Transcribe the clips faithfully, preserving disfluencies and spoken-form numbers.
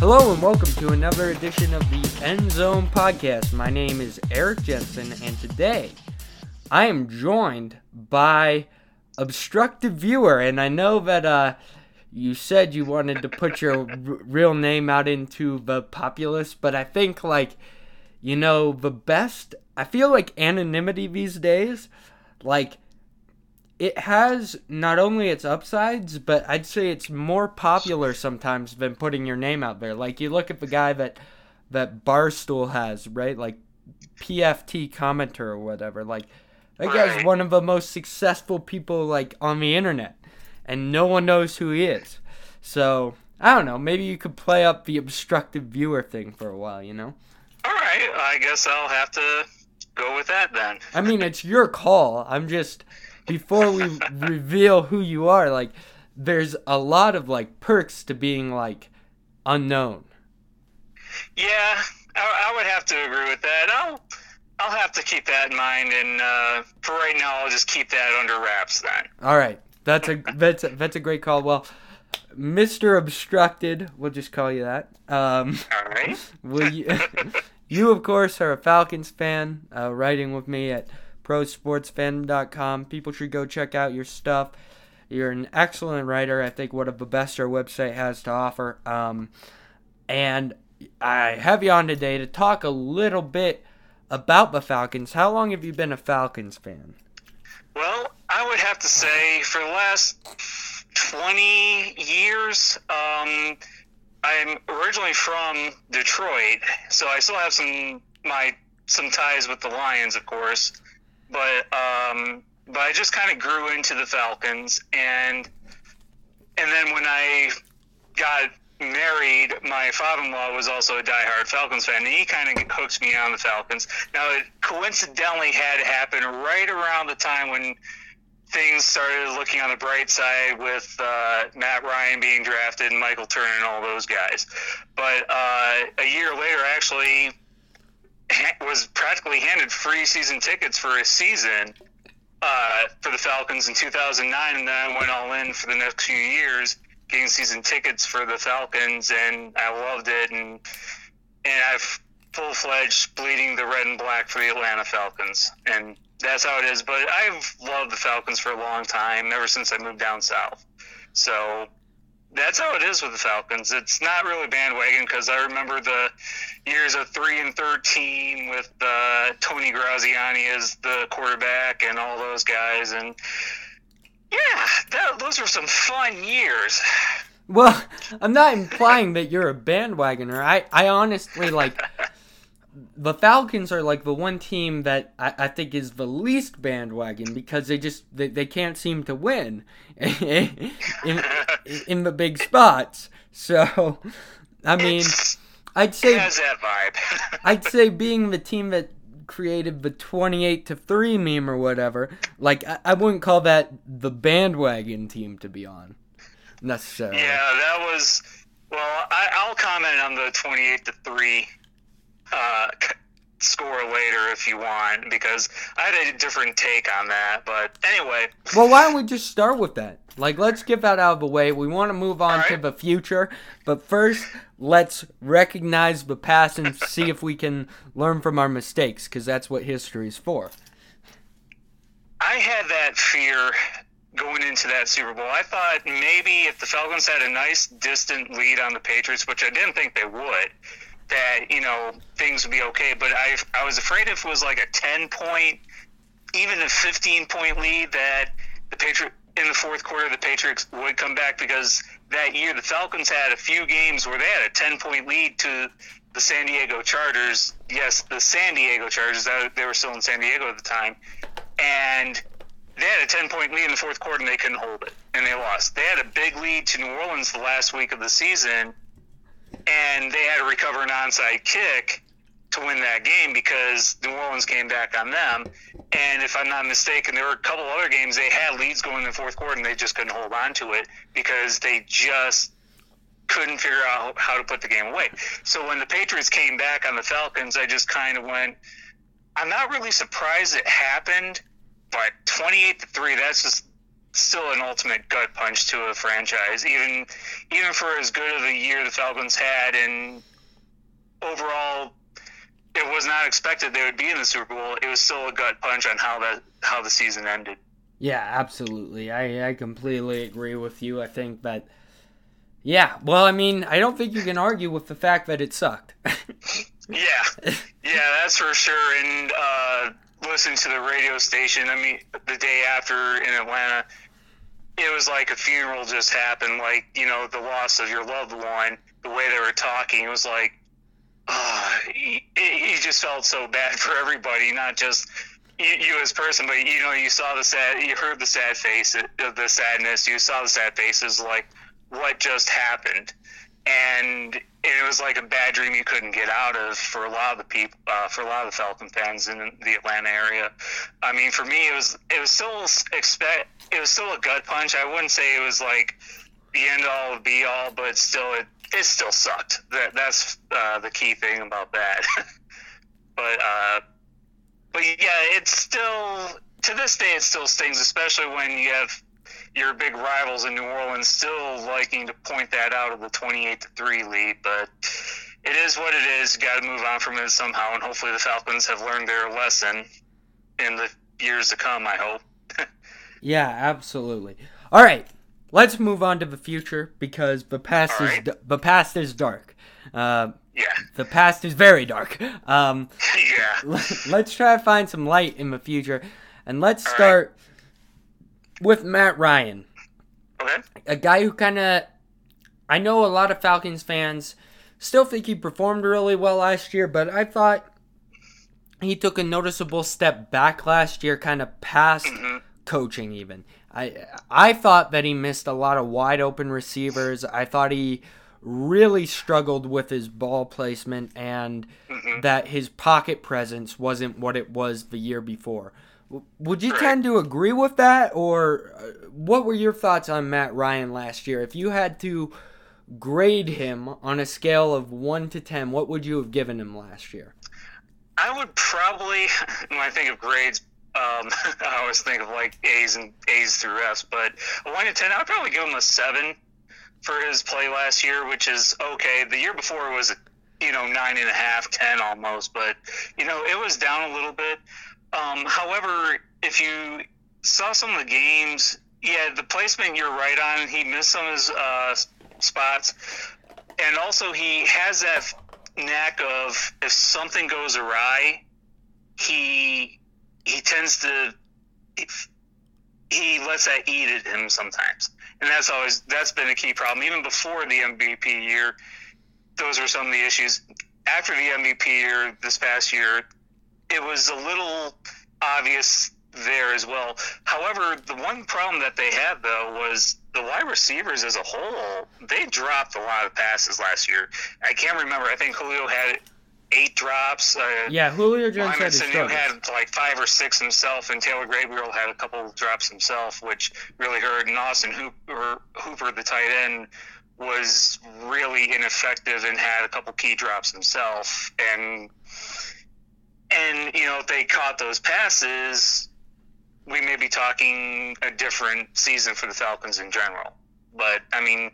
Hello and welcome to another edition of the End Zone Podcast. My name is Eric Jensen, and today I am joined by Obstructive Viewer. And I know that uh, you said you wanted to put your r- real name out into the populace, but I think, like, you know, the best, I feel like anonymity these days, like, it has not only its upsides, but I'd say it's more popular sometimes than putting your name out there. Like, you look at the guy that that Barstool has, right? Like, P F T commenter or whatever. Like, that guy's Right. one of the most successful people, like, on the internet. And no one knows who he is. So, I don't know. Maybe you could play up the obstructive viewer thing for a while, you know? All right, I guess I'll have to go with that then. I mean, it's your call. I'm just... Before we reveal who you are, like, there's a lot of, like, perks to being, like, unknown. Yeah, I, I would have to agree with that. I'll I'll have to keep that in mind, and uh, for right now, I'll just keep that under wraps then. All right, that's a that's a, that's a great call. Well, Mister Obstructed, we'll just call you that. Um, All right. will you, you of course are a Falcons fan, uh, writing with me at pro sports fan dot com. People should go check out your stuff. You're an excellent writer. I think one of the best our website has to offer. Um, and I have you on today to talk a little bit about the Falcons. How long have you been a Falcons fan? Well, I would have to say for the last twenty years, um, I'm originally from Detroit, so I still have some my some ties with the Lions, of course. But um, but I just kind of grew into the Falcons, and and then when I got married, my father-in-law was also a diehard Falcons fan, and he kind of hooked me on the Falcons. Now, it coincidentally had to happen right around the time when things started looking on the bright side with uh, Matt Ryan being drafted and Michael Turner and all those guys. But uh, a year later, actually, was practically handed free season tickets for a season uh, for the Falcons in two thousand nine, and then I went all in for the next few years, getting season tickets for the Falcons, and I loved it, and and I've full-fledged bleeding the red and black for the Atlanta Falcons, and that's how it is. But I've loved the Falcons for a long time, ever since I moved down south. So that's how it is with the Falcons. It's not really bandwagon, because I remember the years of three and thirteen with uh, Tony Graziani as the quarterback and all those guys, and yeah, that, those were some fun years. Well, I'm not implying that you're a bandwagoner. I, I honestly, like, the Falcons are, like, the one team that I, I think is the least bandwagon, because they just, they, they can't seem to win in, in the big spots. So, I mean, It's, I'd say, it has that vibe. I'd say being the team that created the twenty-eight to three meme or whatever, like, I, I wouldn't call that the bandwagon team to be on, necessarily. Yeah, that was, well, I, I'll comment on the twenty-eight to three uh, score later if you want, because I had a different take on that. But anyway. Well, why don't we just start with that? Like, let's get that out of the way. We want to move on All to right. the future, but first, let's recognize the past and see if we can learn from our mistakes, because that's what history's for. I had that fear going into that Super Bowl. I thought maybe if the Falcons had a nice distant lead on the Patriots, which I didn't think they would, that, you know, things would be okay. But I I was afraid if it was like a ten-point, even a fifteen-point lead, that the Patriots, in the fourth quarter, the Patriots would come back, because that year the Falcons had a few games where they had a ten-point lead to the San Diego Chargers. Yes, the San Diego Chargers. They were still in San Diego at the time. And they had a ten-point lead in the fourth quarter, and they couldn't hold it, and they lost. They had a big lead to New Orleans the last week of the season, and they had to recover an onside kick to win that game because New Orleans came back on them. And if I'm not mistaken, there were a couple other games they had leads going in the fourth quarter, and they just couldn't hold on to it because they just couldn't figure out how to put the game away. So when the Patriots came back on the Falcons, I just kind of went, I'm not really surprised it happened, but twenty-eight to three, that's just still an ultimate gut punch to a franchise. Even even for as good of a year the Falcons had, and overall, it was not expected they would be in the Super Bowl. It was still a gut punch on how that how the season ended. Yeah, absolutely. I, I completely agree with you. I think that, yeah, well, I mean, I don't think you can argue with the fact that it sucked. yeah, yeah, that's for sure. And uh, listening to the radio station, I mean, the day after in Atlanta, it was like a funeral just happened. Like, you know, the loss of your loved one, the way they were talking, it was like, uh, you, you just felt so bad for everybody, not just you, you as a person, but, you know, you saw the sad, you heard the sad face, the sadness, you saw the sad faces, like, what just happened. And it was like a bad dream you couldn't get out of for a lot of the people, uh, for a lot of the Falcon fans in the Atlanta area. I mean, for me, it was it was still expect it was still a gut punch. I wouldn't say it was like the end all be all, but still it it still sucked. That that's uh, the key thing about that. but uh, but yeah, it's still to this day it still stings, especially when you have your big rivals in New Orleans still liking to point that out of the twenty-eight to three lead. But it is what it is. Got to move on from it somehow, and hopefully the Falcons have learned their lesson in the years to come, I hope. Yeah, absolutely. All right, let's move on to the future, because the past All is right. the past is dark. Uh, Yeah. the past is very dark. Um, Yeah. let's try to find some light in the future, and let's All start right. with Matt Ryan, Okay. a guy who kind of, I know a lot of Falcons fans still think he performed really well last year, but I thought he took a noticeable step back last year, kind of past Mm-hmm. coaching even. I I thought that he missed a lot of wide open receivers. I thought he really struggled with his ball placement, and Mm-hmm. that his pocket presence wasn't what it was the year before. W- Would you Right. tend to agree with that, or uh, what were your thoughts on Matt Ryan last year? If you had to grade him on a scale of one to ten, what would you have given him last year? I would probably, when I think of grades, um, I always think of like A's and A's through F's, but a one to ten, I would probably give him a seven for his play last year, which is okay. The year before was, you know, nine and a half, ten almost, but, you know, it was down a little bit. Um, however, if you saw some of the games, yeah, the placement you're right on. He missed some of his uh, spots, and also he has that knack of, if something goes awry, he he tends to he lets that eat at him sometimes, and that's always that's been a key problem. Even before the M V P year, those were some of the issues. After the M V P year this past year, it was a little obvious there as well. However, the one problem that they had, though, was the wide receivers as a whole. They dropped a lot of passes last year. I can't remember. I think Julio had eight drops. Uh, Yeah, Julio Jones Lyman had his Sanu struggles. had like five or six himself, and Taylor Gabriel had a couple of drops himself, which really hurt. And Austin Hooper, Hooper, the tight end, was really ineffective and had a couple key drops himself. And and you know, if they caught those passes, we may be talking a different season for the Falcons in general. But I mean,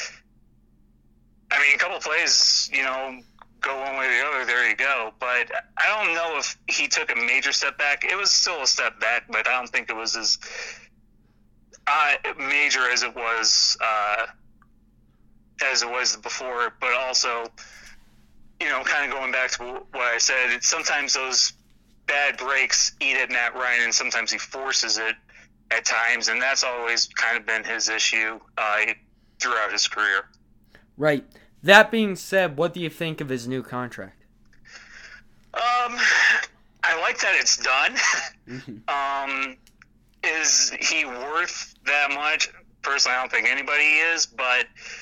I mean, a couple plays, you know, go one way or the other. There you go. But I don't know if he took a major step back. It was still a step back, but I don't think it was as uh, major as it was uh, as it was before. But also, you know, kind of going back to what I said, it's sometimes those bad breaks eat at Matt Ryan, and sometimes he forces it at times, and that's always kind of been his issue uh, throughout his career. Right. That being said, what do you think of his new contract? Um, I like that it's done. um, is he worth that much? Personally, I don't think anybody is, but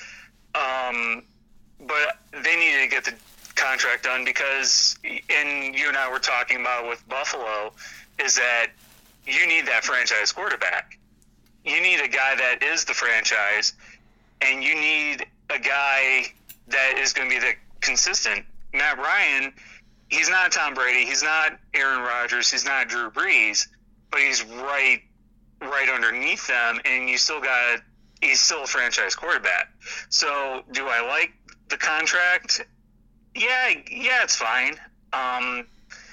um, but they needed to get the contract done because, and you and I were talking about with Buffalo, is that you need that franchise quarterback. You need a guy that is the franchise, and you need a guy that is going to be the consistent. Matt Ryan, he's not Tom Brady, he's not Aaron Rodgers, he's not Drew Brees, but he's right right underneath them, and you still got he's still a franchise quarterback. So, do I like the contract? Yeah, yeah, it's fine. Um,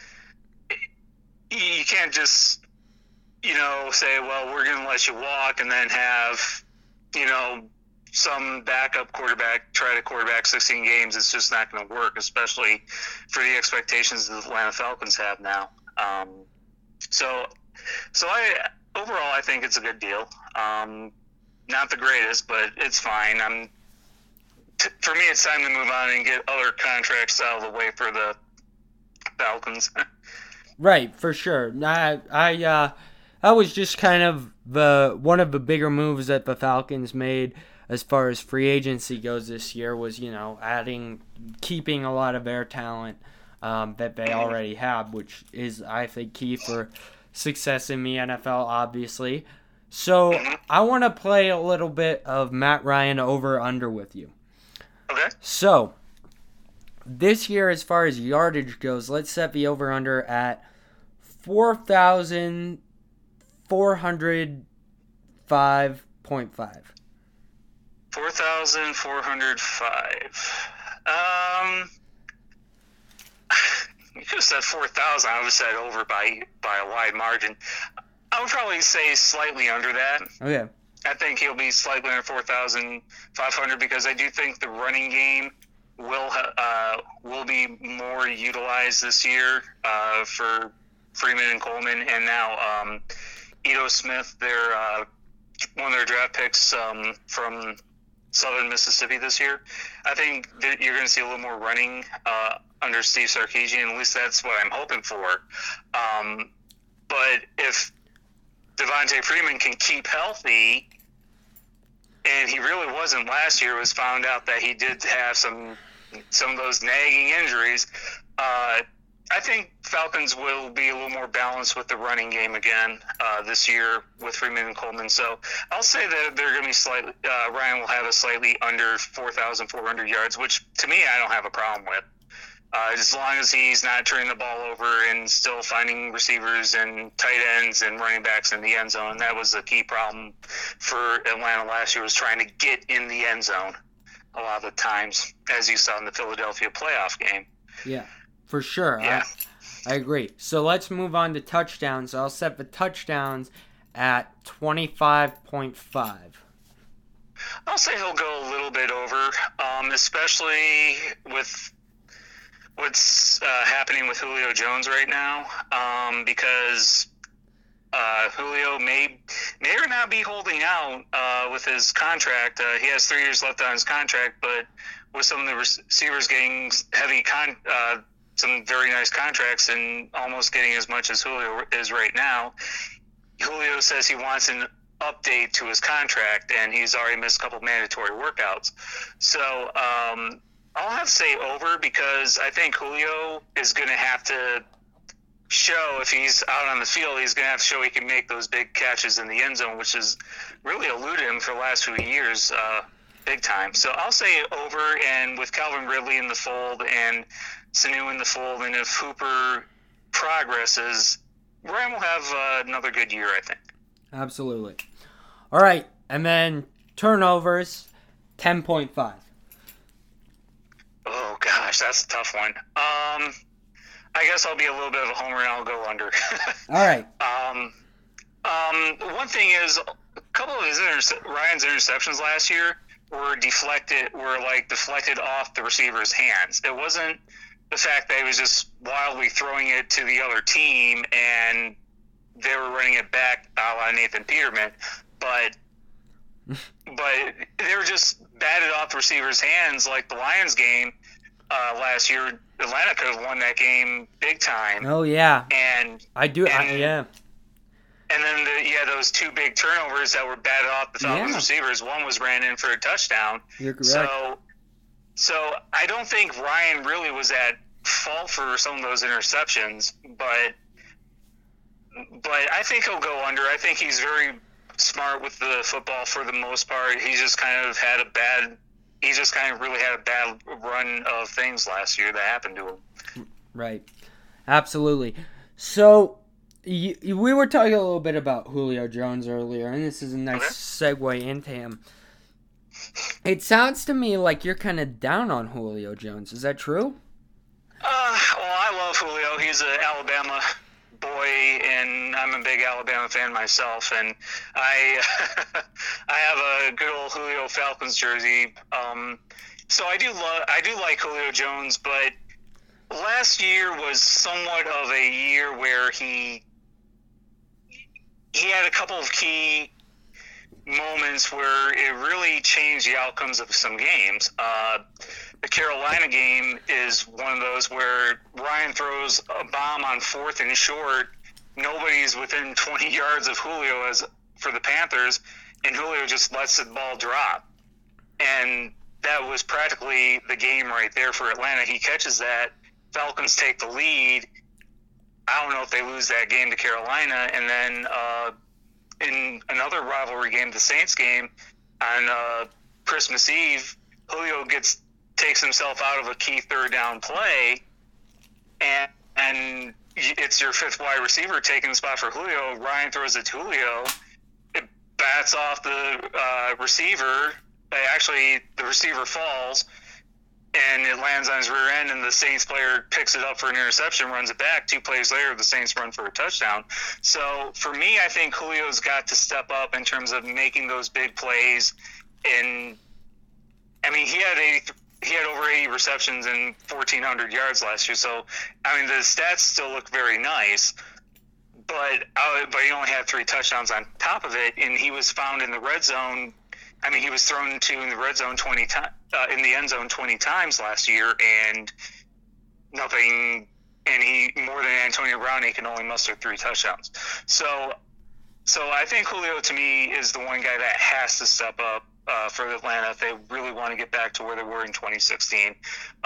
you can't just, you know, say, well, we're going to let you walk and then have, you know, some backup quarterback try to quarterback sixteen games. It's just not going to work, especially for the expectations the Atlanta Falcons have now. Um, so, so I overall I think it's a good deal. Um, not the greatest, but it's fine. I'm t- for me, it's time to move on and get other contracts out of the way for the Falcons. Right, for sure. I, I, uh, that was just kind of the one of the bigger moves that the Falcons made as far as free agency goes this year was, you know, adding, keeping a lot of their talent um, that they already have, which is, I think, key for success in the N F L, obviously. So I want to play a little bit of Matt Ryan over-under with you. Okay. So this year, as far as yardage goes, let's set the over-under at four thousand four hundred five point five. four thousand four hundred five. Um, you could have said four thousand. I would have said over by, by a wide margin. I would probably say slightly under that. Okay. I think he'll be slightly under four thousand five hundred because I do think the running game will uh, will be more utilized this year uh, for Freeman and Coleman, and now um, Ito Smith, their uh, one of their draft picks um, from Southern Mississippi this year. I think that you're going to see a little more running uh, under Steve Sarkisian. At least that's what I'm hoping for. Um, but if Devontae Freeman can keep healthy, and he really wasn't last year, it was found out that he did have some some of those nagging injuries. Uh, I think Falcons will be a little more balanced with the running game again uh, this year with Freeman and Coleman. So I'll say that they're going to be slightly. Uh, Ryan will have a slightly under four thousand four hundred yards, which to me I don't have a problem with. Uh, as long as he's not turning the ball over and still finding receivers and tight ends and running backs in the end zone. That was the key problem for Atlanta last year, was trying to get in the end zone a lot of the times, as you saw in the Philadelphia playoff game. Yeah, for sure. Yeah. I, I agree. So let's move on to touchdowns. I'll set the touchdowns at twenty-five point five. I'll say he'll go a little bit over, um, especially with what's uh, happening with Julio Jones right now, um, because uh, Julio may may or not be holding out uh, with his contract. Uh, he has three years left on his contract, but with some of the receivers getting heavy, con- uh, some very nice contracts and almost getting as much as Julio is right now, Julio says he wants an update to his contract, and he's already missed a couple mandatory workouts. So, um, I'll have to say over, because I think Julio is going to have to show, if he's out on the field, he's going to have to show he can make those big catches in the end zone, which has really eluded him for the last few years uh, big time. So I'll say over, and with Calvin Ridley in the fold and Sanu in the fold, and if Hooper progresses, Ryan will have uh, another good year, I think. Absolutely. All right, and then turnovers, ten point five. Oh, gosh, that's a tough one. Um, I guess I'll be a little bit of a homer and I'll go under. All right. um, um, one thing is, a couple of his inter- Ryan's interceptions last year were deflected, were like deflected off the receiver's hands. It wasn't the fact that he was just wildly throwing it to the other team and they were running it back a la Nathan Peterman, but but they were just batted off the receiver's hands, like the Lions game uh, last year. Atlanta could have won that game big time. Oh yeah, and I do. And, I, yeah, and then the, yeah, those two big turnovers that were batted off the Falcons Yeah. receivers. One was ran in for a touchdown. you're correct. So, so I don't think Ryan really was at fault for some of those interceptions, but but I think he'll go under. I think he's very smart with the football for the most part. He just kind of had a bad he just kind of really had a bad run of things last year that happened to him. Right. Absolutely. So you, you- we were talking a little bit about Julio Jones earlier, and this is a nice Okay. segue into him. It sounds to me like you're kind of down on Julio Jones. Is that true? Uh, well, I love Julio. He's an Alabama boy, and I'm a big Alabama fan myself. And I I have a good old Julio Falcons jersey. Um, so I do love I do like Julio Jones, but last year was somewhat of a year where he he had a couple of key moments where it really changed the outcomes of some games. Uh, the Carolina game is one of those where Ryan throws a bomb on fourth and short. Nobody's within twenty yards of Julio as for the Panthers, and Julio just lets the ball drop. And that was practically the game right there for Atlanta. He catches that. Falcons take the lead. I don't know if they lose that game to Carolina. And then uh, in another rivalry game, the Saints game, on uh, Christmas Eve, Julio gets takes himself out of a key third down play, and and it's your fifth wide receiver taking the spot for Julio. Ryan throws it to Julio. It bats off the uh, receiver. Actually, the receiver falls, and it lands on his rear end, and the Saints player picks it up for an interception, runs it back. Two plays later, the Saints run for a touchdown. So for me, I think Julio's got to step up in terms of making those big plays. And I mean, he had a he had over eighty receptions and fourteen hundred yards last year. So I mean, the stats still look very nice. But uh, but he only had three touchdowns on top of it, and he was found in the red zone. I mean, he was thrown to in the red zone twenty times, uh, in the end zone twenty times last year, and nothing. And he more than Antonio Brown, he can only muster three touchdowns. So, so I think Julio to me is the one guy that has to step up uh, for Atlanta if they really want to get back to where they were in twenty sixteen. Uh,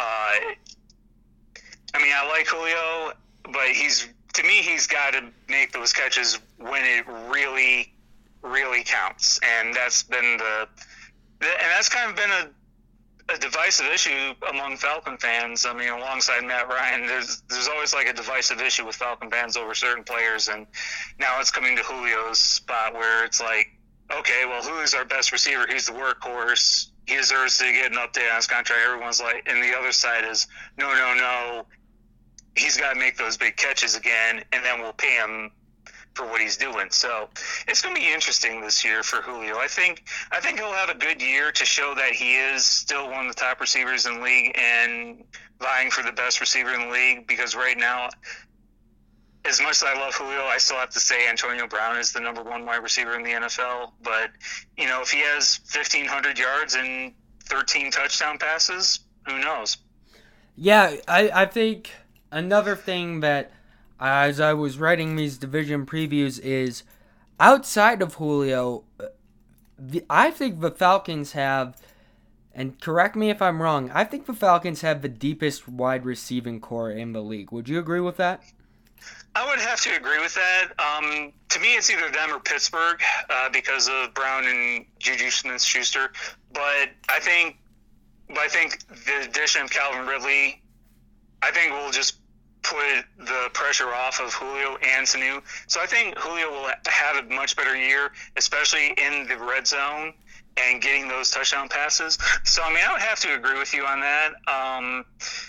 I mean, I like Julio, but he's to me he's got to make those catches when it really. really counts, and that's been the, and that's kind of been a, a divisive issue among Falcon fans. I mean, alongside Matt Ryan, there's there's always like a divisive issue with Falcon fans over certain players, and now it's coming to Julio's spot where it's like, okay, well, who's our best receiver? He's the workhorse. He deserves to get an update on his contract. Everyone's like, and the other side is, no, no, no. He's got to make those big catches again, and then we'll pay him for what he's doing. So it's going to be interesting this year for Julio. I think I think he'll have a good year to show that he is still one of the top receivers in the league and vying for the best receiver in the league, because right now, as much as I love Julio, I still have to say Antonio Brown is the number one wide receiver in the N F L. But, you know, if he has fifteen hundred yards and thirteen touchdown passes, who knows? Yeah, I, I think another thing that as I was writing these division previews is outside of Julio, the, I think the Falcons have, and correct me if I'm wrong, I think the Falcons have the deepest wide receiving core in the league. Would you agree with that? I would have to agree with that. Um, to me, it's either them or Pittsburgh uh, because of Brown and Juju Smith-Schuster. But I think, but I think the addition of Calvin Ridley, I think will just put the pressure off of Julio and Sanu. So I think Julio will have a much better year, especially in the red zone and getting those touchdown passes. So, I mean, I would have to agree with you on that. Um,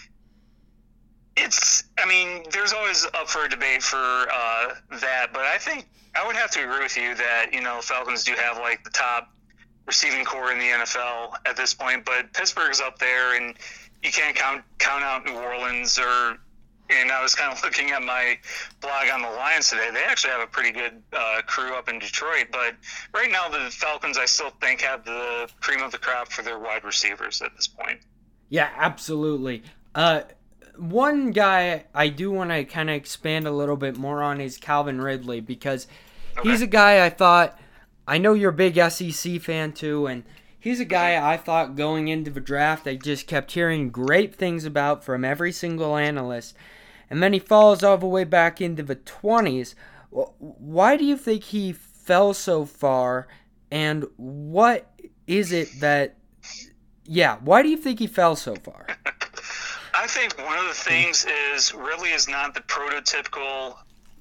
it's, I mean, there's always up for a debate for uh, that, but I think I would have to agree with you that, you know, Falcons do have like the top receiving core in the N F L at this point, but Pittsburgh's up there, and you can't count count out New Orleans or. And I was kind of looking at my blog on the Lions today. They actually have a pretty good uh, crew up in Detroit. But right now, the Falcons, I still think, have the cream of the crop for their wide receivers at this point. Yeah, absolutely. Uh, one guy I do want to kind of expand a little bit more on is Calvin Ridley, because Okay. he's a guy I thought, I know you're a big S E C fan too, and he's a guy I thought going into the draft I just kept hearing great things about from every single analyst. And then he falls all the way back into the twenties. Why do you think he fell so far? And what is it that... Yeah, why do you think he fell so far? I think one of the things is Ridley is not the prototypical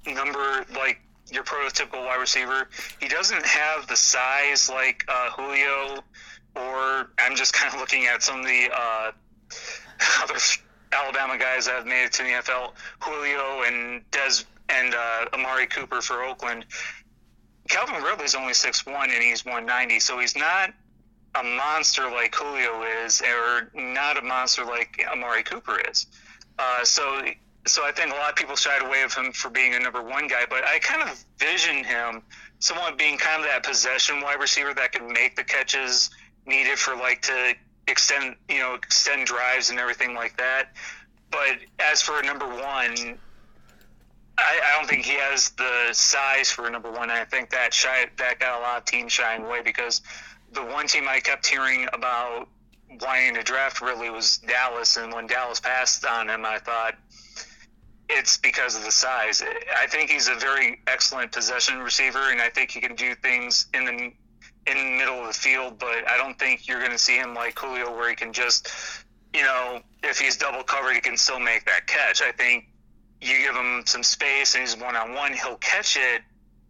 number like your prototypical wide receiver. He doesn't have the size like uh, Julio, or I'm just kind of looking at some of the uh, other Alabama guys that have made it to the N F L, Julio and Des and uh, Amari Cooper for Oakland. Calvin Ridley's only six one and he's one ninety, so he's not a monster like Julio is, or not a monster like Amari Cooper is. Uh, so, so I think a lot of people shied away of him for being a number one guy, but I kind of vision him somewhat being kind of that possession wide receiver that can make the catches needed for like to extend, you know, extend drives and everything like that. But as for a number one, I, I don't think he has the size for a number one. I think that shy, that got a lot of teams shying away because the one team I kept hearing about wanting to draft really was Dallas, and when Dallas passed on him, I thought it's because of the size. I think he's a very excellent possession receiver, and I think he can do things in the in the middle of the field, but I don't think you're going to see him like Julio where he can just, you know, if he's double covered, he can still make that catch. I think you give him some space and he's one-on-one, he'll catch it,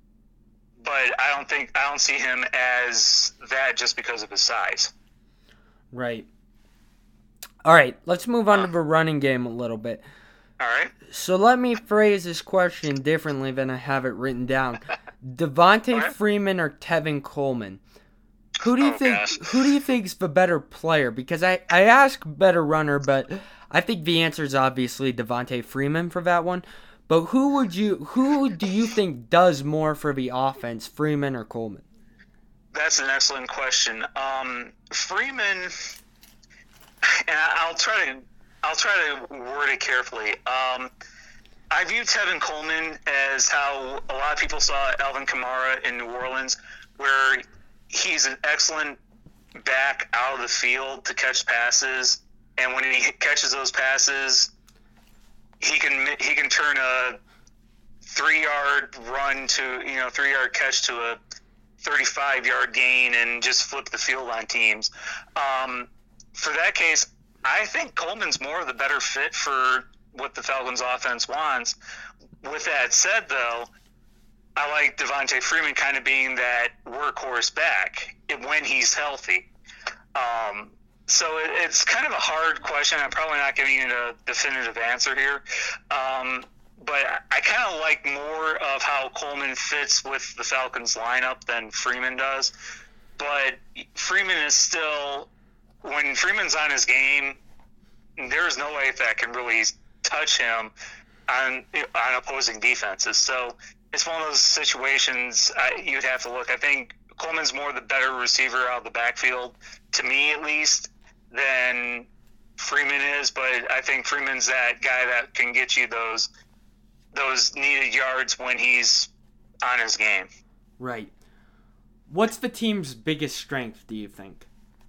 but I don't think I don't see him as that just because of his size. Right. All right, let's move on uh, to the running game a little bit. All right. So let me phrase this question differently than I have it written down. Devontae right. Freeman or Tevin Coleman? Who do you oh, think? Gosh. Who do you think's the better player? Because I, I ask better runner, but I think the answer is obviously Devontae Freeman for that one. But who would you? Who do you think does more for the offense, Freeman or Coleman? That's an excellent question. Um, Freeman, and I'll try to I'll try to word it carefully. Um, I view Tevin Coleman as how a lot of people saw Alvin Kamara in New Orleans, where he's an excellent back out of the field to catch passes, and when he catches those passes, he can he can turn a three-yard run to, you know, three-yard catch to a thirty-five-yard gain and just flip the field on teams. Um, for that case, I think Coleman's more of the better fit for what the Falcons' offense wants. With that said, though, I like Devontae Freeman kind of being that workhorse back when he's healthy. Um, so it, it's kind of a hard question. I'm probably not giving you a definitive answer here. Um, but I kind of like more of how Coleman fits with the Falcons lineup than Freeman does. But Freeman is still, when Freeman's on his game, there's no way that can really touch him on on opposing defenses. So it's one of those situations I, you'd have to look. I think Coleman's more the better receiver out of the backfield, to me at least, than Freeman is. But I think Freeman's that guy that can get you those those needed yards when he's on his game. Right. What's the team's biggest strength, do you think?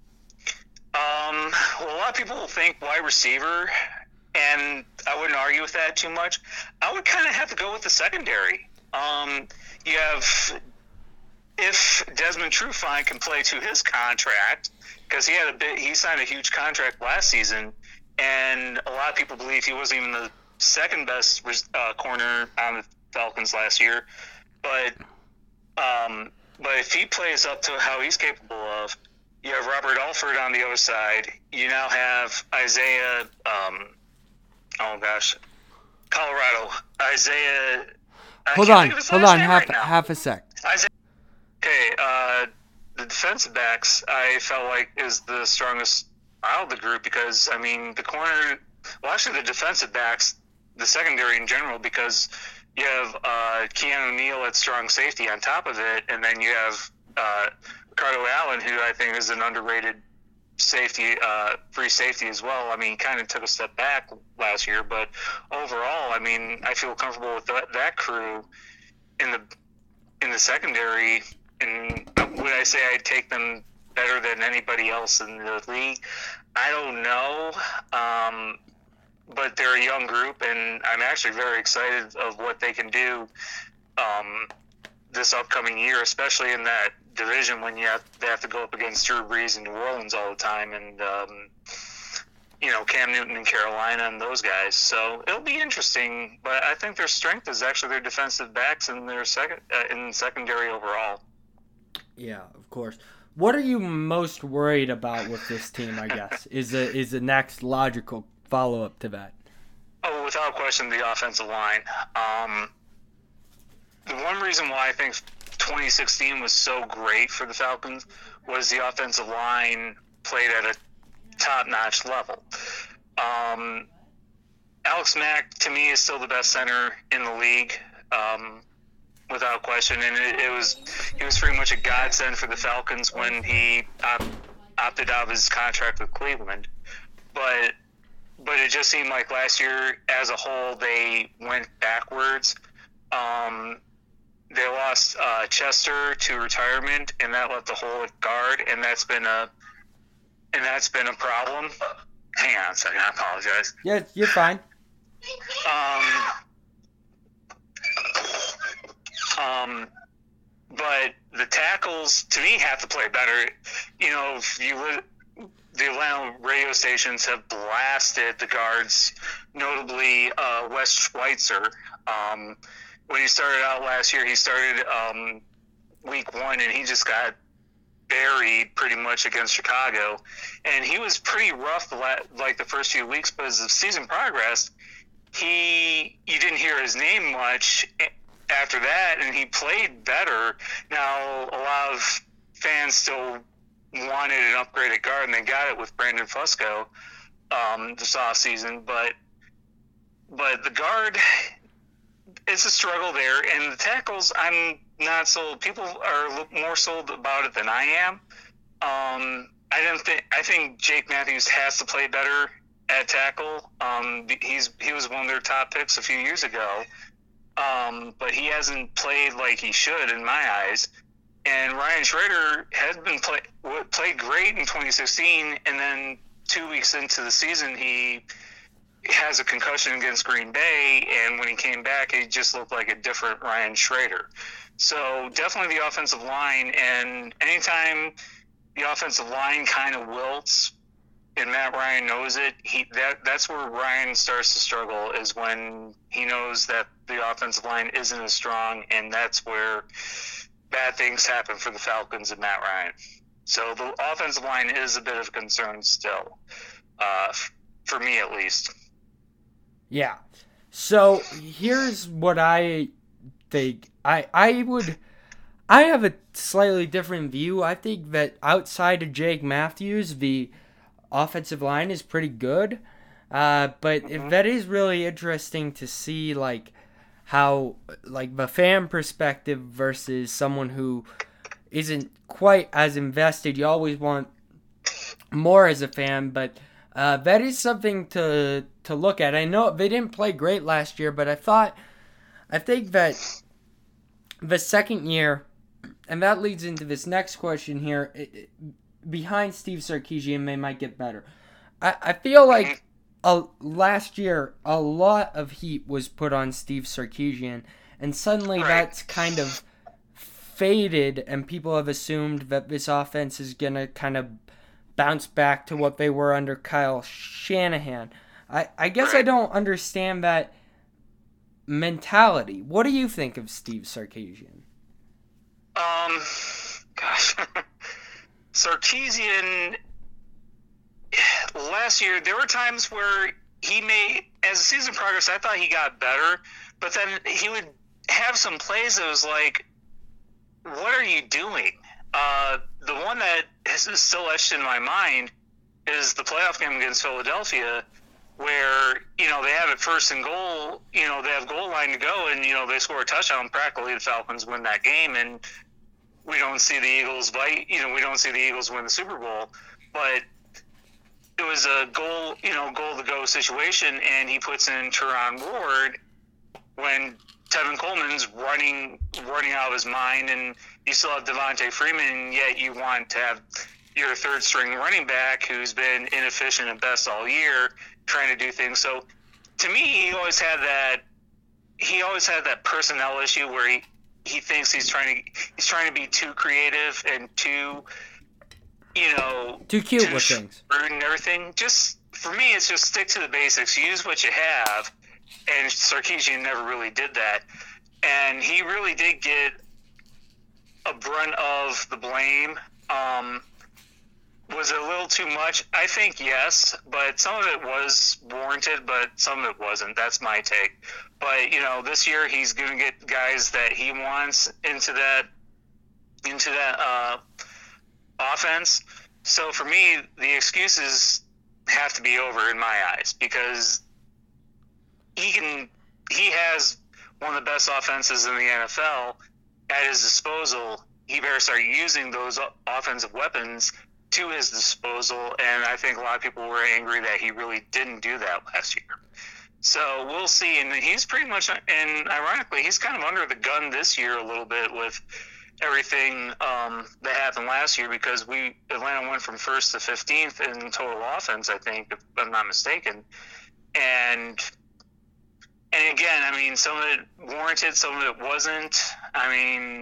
Um, well, a lot of people will think wide receiver, and I wouldn't argue with that too much. I would kind of have to go with the secondary. Um, you have, if Desmond Trufant can play to his contract, because he had a bit, he signed a huge contract last season, and a lot of people believe he wasn't even the second best uh, corner on the Falcons last year. But, um, but if he plays up to how he's capable of, you have Robert Alford on the other side. You now have Isaiah. Um, oh gosh, Colorado. Isaiah. Hold on, hold on, half right half a sec. Isaiah. Okay, uh, the defensive backs I felt like is the strongest out of the group because I mean the corner. Well, actually, the defensive backs, the secondary in general, because you have uh, Keanu Neal at strong safety on top of it, and then you have. Uh, Ricardo Allen, who I think is an underrated safety, uh, free safety as well. I mean, kind of took a step back last year, but overall, I mean, I feel comfortable with that, that crew in the in the secondary. And would I say I'd take them better than anybody else in the league? I don't know, um, but they're a young group, and I'm actually very excited of what they can do um, this upcoming year, especially in that division when you have, they have to go up against Drew Brees in New Orleans all the time, and um, you know, Cam Newton in Carolina and those guys. So it'll be interesting. But I think their strength is actually their defensive backs and their second uh, in secondary overall. Yeah, of course. What are you most worried about with this team, I guess, is the, is the next logical follow-up to that? Oh, without question, the offensive line. Um, the one reason why I think twenty sixteen was so great for the Falcons was the offensive line played at a top-notch level. Um, Alex Mack, to me, is still the best center in the league. Um, without question, and it, it was he was pretty much a godsend for the Falcons when he op- opted out of his contract with Cleveland. But but it just seemed like last year, as a whole, they went backwards. Um, they lost uh, Chester to retirement, and that left a hole at guard, and that's been a and that's been a problem. Hang on a second, I apologize. Yeah, you're fine. Um. Um, but the tackles, to me, have to play better. You know, if you li- the Atlanta radio stations have blasted the guards, notably uh, Wes Schweitzer. Um, when he started out last year, he started um, week one, and he just got buried pretty much against Chicago. And he was pretty rough like the first few weeks, but as the season progressed, he you didn't hear his name much after that, and he played better. Now, a lot of fans still wanted an upgraded guard, and they got it with Brandon Fusco um, this offseason. But, but the guard, it's a struggle there. And the tackles, I'm not sold. People are more sold about it than I am. Um, I don't think. I think Jake Matthews has to play better at tackle. Um, he's he was one of their top picks a few years ago. Um, but he hasn't played like he should in my eyes. And Ryan Schrader has been play, played great in twenty sixteen, and then two weeks into the season, he has a concussion against Green Bay, and when he came back, he just looked like a different Ryan Schrader. So definitely the offensive line, and anytime the offensive line kind of wilts, and Matt Ryan knows it, he that that's where Ryan starts to struggle, is when he knows that the offensive line isn't as strong, and that's where bad things happen for the Falcons and Matt Ryan. So the offensive line is a bit of a concern still, uh, for me at least. Yeah. So here's what I think. I I would I have a slightly different view. I think that outside of Jake Matthews, the offensive line is pretty good. Uh, but Mm-hmm. if that is really interesting to see, like, how, like, the fan perspective versus someone who isn't quite as invested. You always want more as a fan, but uh, that is something to to look at. I know they didn't play great last year, but I thought, I think that the second year, and that leads into this next question here, it, it, behind Steve Sarkisian, they might get better. I, I feel like uh, last year, a lot of heat was put on Steve Sarkisian, and suddenly Right. that's kind of faded, and people have assumed that this offense is going to kind of bounce back to what they were under Kyle Shanahan. I, I guess I Right. don't understand that mentality. What do you think of Steve Sarkisian? Um, gosh, Sarkisian. Last year, there were times where he made, as the season progressed, I thought he got better, but then he would have some plays that was like, "What are you doing?" Uh, the one that is still etched in my mind is the playoff game against Philadelphia, where, you know, they have it first and goal, you know, they have goal line to go, and, you know, they score a touchdown, practically the Falcons win that game, and we don't see the Eagles bite, you know, we don't see the Eagles win the Super Bowl, but it was a goal, you know, goal to go situation, and he puts in Teron Ward when Tevin Coleman's running running out of his mind, and you still have Devontae Freeman, yet you want to have your third string running back who's been inefficient at best all year trying to do things. So to me, he always had that he always had that personnel issue where he, he thinks he's trying to he's trying to be too creative and too, you know, Too cute too with things. shrewd and everything. Just for me, it's just stick to the basics, use what you have, and Sarkisian never really did that. And he really did get a brunt of the blame. Um, was it a little too much? I think yes, but some of it was warranted, but some of it wasn't. That's my take. But, you know, this year he's going to get guys that he wants into that into that uh, offense. So for me, the excuses have to be over in my eyes, because he can he has one of the best offenses in the N F L at his disposal. He better start using those offensive weapons to his disposal, and I think a lot of people were angry that he really didn't do that last year. So we'll see, and he's pretty much, and ironically, he's kind of under the gun this year a little bit with everything um, that happened last year, because we Atlanta went from first to fifteenth in total offense, I think, if I'm not mistaken. And and again, I mean, some of it warranted, some of it wasn't. I mean,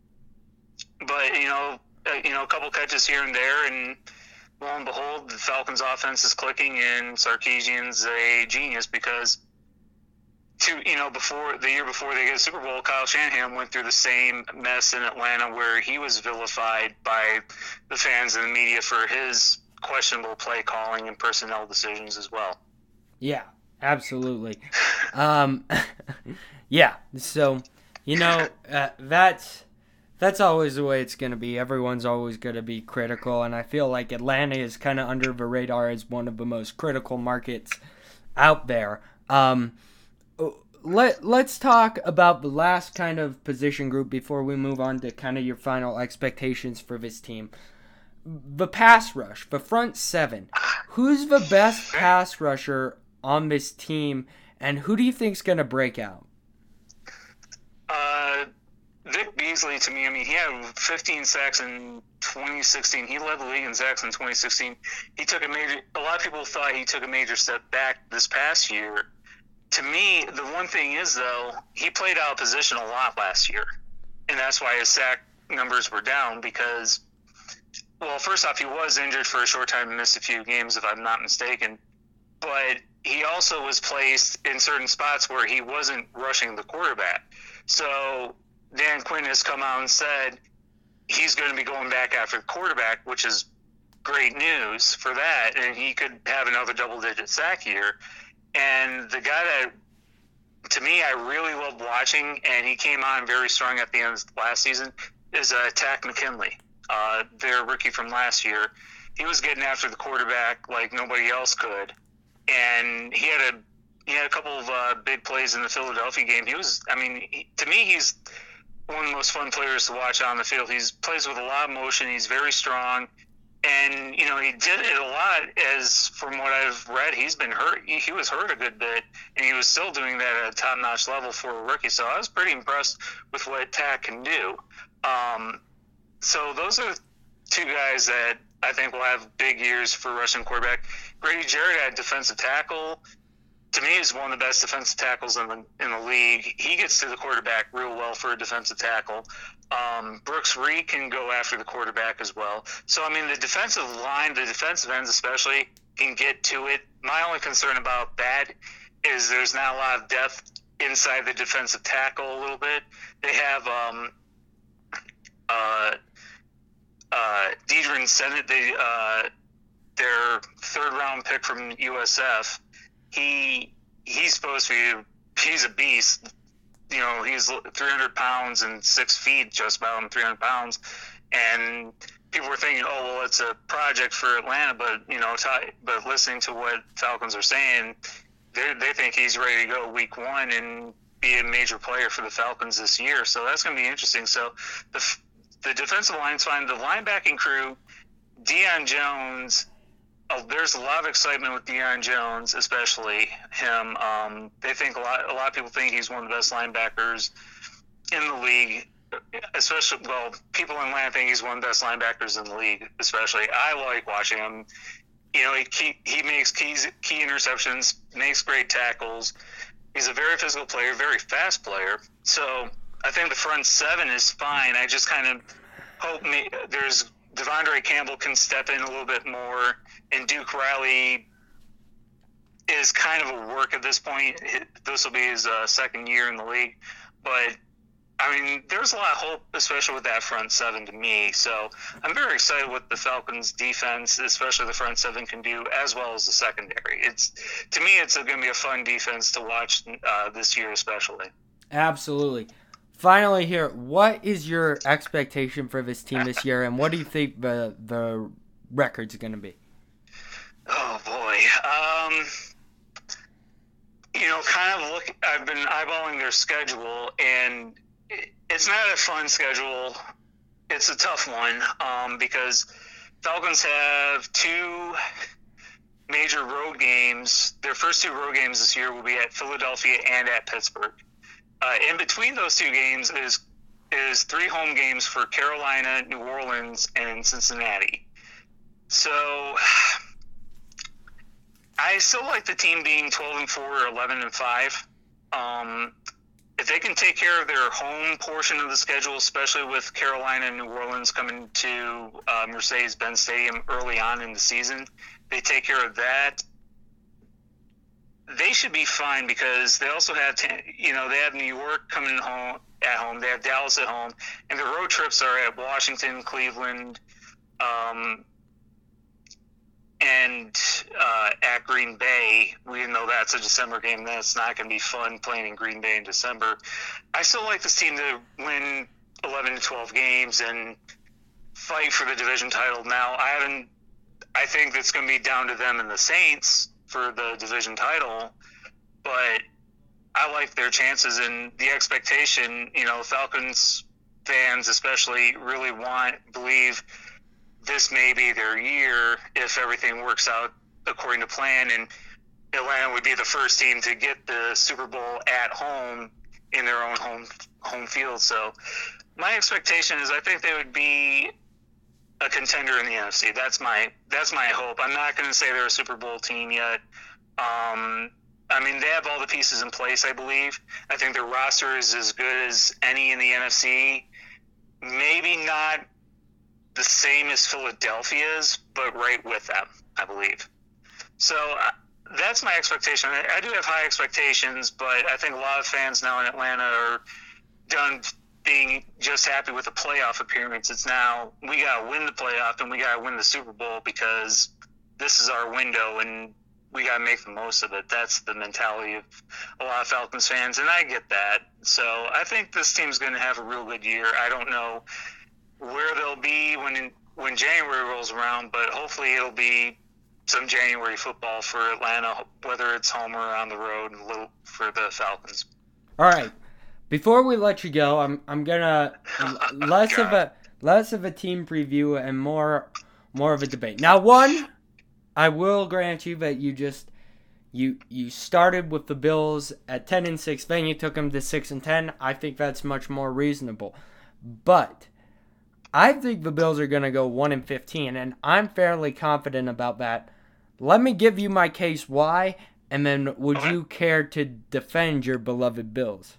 but you know, uh, you know, a couple catches here and there, and lo and behold, the Falcons' offense is clicking, and Sarkisian's a genius, because two, you know, before the year before they get a Super Bowl, Kyle Shanahan went through the same mess in Atlanta, where he was vilified by the fans and the media for his questionable play calling and personnel decisions as well. Yeah, absolutely. um, yeah, so, you know, uh, that's that's always the way it's going to be. Everyone's always going to be critical, and I feel like Atlanta is kind of under the radar as one of the most critical markets out there. Um, let, let's talk about the last kind of position group before we move on to kind of your final expectations for this team. The pass rush, the front seven. Who's the best pass rusher on this team, and who do you think is going to break out? Uh, Vic Beasley, to me, I mean, he had fifteen sacks in twenty sixteen. He led the league in sacks in twenty sixteen. He took a major, a lot of people thought he took a major step back this past year. To me, the one thing is, though, he played out of position a lot last year, and that's why his sack numbers were down, because, well, first off, he was injured for a short time and missed a few games, if I'm not mistaken, but he also was placed in certain spots where he wasn't rushing the quarterback. So Dan Quinn has come out and said he's going to be going back after the quarterback, which is great news for that, and he could have another double-digit sack year. And the guy that, to me, I really loved watching, and he came on very strong at the end of last season, is uh, Takk McKinley, uh, their rookie from last year. He was getting after the quarterback like nobody else could, and he had a he had a couple of uh, big plays in the Philadelphia game. He was, I mean, he, to me, he's one of the most fun players to watch on the field. He plays with a lot of motion. He's very strong. And, you know, he did it a lot, as from what I've read, he's been hurt. He, he was hurt a good bit, and he was still doing that at a top-notch level for a rookie. So I was pretty impressed with what Takk can do. Um, so those are two guys that I think will have big years for rushing quarterback. Grady Jarrett at defensive tackle, to me, is one of the best defensive tackles in the in the league. He gets to the quarterback real well for a defensive tackle. Um, Brooks Reed can go after the quarterback as well. So, I mean, the defensive line, the defensive ends especially, can get to it. My only concern about that is there's not a lot of depth inside the defensive tackle a little bit. They have um, uh, uh, Deidre Sennett, they, uh, their third-round pick from U S F. He he's supposed to be, he's a beast. You know, he's three hundred pounds and six feet, just about three hundred pounds. And people were thinking, oh, well, it's a project for Atlanta. But, you know, t- but listening to what Falcons are saying, they they think he's ready to go week one and be a major player for the Falcons this year. So that's going to be interesting. So the the defensive line's fine. The linebacking crew, Deion Jones, oh, there's a lot of excitement with Deion Jones, especially him. Um, they think a lot. A lot of people think he's one of the best linebackers in the league. Especially, well, people in Atlanta think he's one of the best linebackers in the league. Especially, I like watching him. You know, he key, he makes keys, key interceptions, makes great tackles. He's a very physical player, very fast player. So I think the front seven is fine. I just kind of hope me, there's Devondre Campbell can step in a little bit more, and Duke Riley is kind of a work at this point. This will be his uh, second year in the league. But, I mean, there's a lot of hope, especially with that front seven to me. So I'm very excited what the Falcons' defense, especially the front seven, can do, as well as the secondary. It's To me, it's going to be a fun defense to watch uh, this year especially. Absolutely. Finally here, what is your expectation for this team this year, and what do you think the, the record's going to be? Oh, boy. Um... You know, kind of look. I've been eyeballing their schedule, and it's not a fun schedule. It's a tough one um, because Falcons have two major road games. Their first two road games this year will be at Philadelphia and at Pittsburgh. Uh, in between those two games is is three home games for Carolina, New Orleans, and Cincinnati. So I still like the team being twelve and four or eleven and five. Um, if they can take care of their home portion of the schedule, especially with Carolina and New Orleans coming to uh, Mercedes-Benz Stadium early on in the season, they take care of that, they should be fine because they also have, you know, they have New York coming home at home, they have Dallas at home, and the road trips are at Washington, Cleveland, um, and uh, at Green Bay. We know that's a December game. That's not going to be fun playing in Green Bay in December. I still like this team to win eleven to twelve games and fight for the division title. Now, I haven't. I think it's going to be down to them and the Saints for the division title, but I like their chances and the expectation. You know, Falcons fans especially really want, believe this may be their year if everything works out according to plan, and Atlanta would be the first team to get the Super Bowl at home in their own home home field. So my expectation is I think they would be a contender in the N F C. That's my that's my hope. I'm not going to say they're a Super Bowl team yet. Um, I mean, they have all the pieces in place, I believe. I think their roster is as good as any in the N F C. Maybe not the same as Philadelphia's, but right with them, I believe. So uh, that's my expectation. I, I do have high expectations, but I think a lot of fans now in Atlanta are done being just happy with a playoff appearance. It's now we got to win the playoff and we got to win the Super Bowl because this is our window and we got to make the most of it. That's the mentality of a lot of Falcons fans, and I get that. So I think this team's going to have a real good year. I don't know where they'll be when when January rolls around, but hopefully it'll be some January football for Atlanta, whether it's home or on the road, a little for the Falcons. All right. Before we let you go, I'm I'm gonna less of a less of a team preview and more more of a debate. Now, one, I will grant you that you just you you started with the Bills at ten and six, then you took them to six and ten. I think that's much more reasonable, but I think the Bills are going to go one and fifteen, and I'm fairly confident about that. Let me give you my case why, and then would Okay. you care to defend your beloved Bills?